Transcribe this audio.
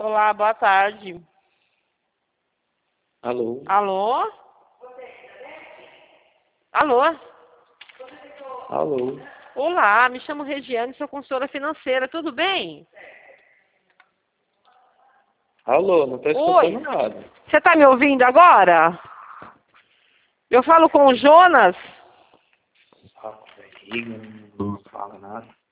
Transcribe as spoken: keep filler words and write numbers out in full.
Olá, boa tarde. Alô? Alô? Alô? Alô? Olá, me chamo Regiane, sou consultora financeira, tudo bem? Alô, não tô escutando Oi. nada. Você está me ouvindo agora? Eu falo com o Jonas? Saco, velho, não fala nada.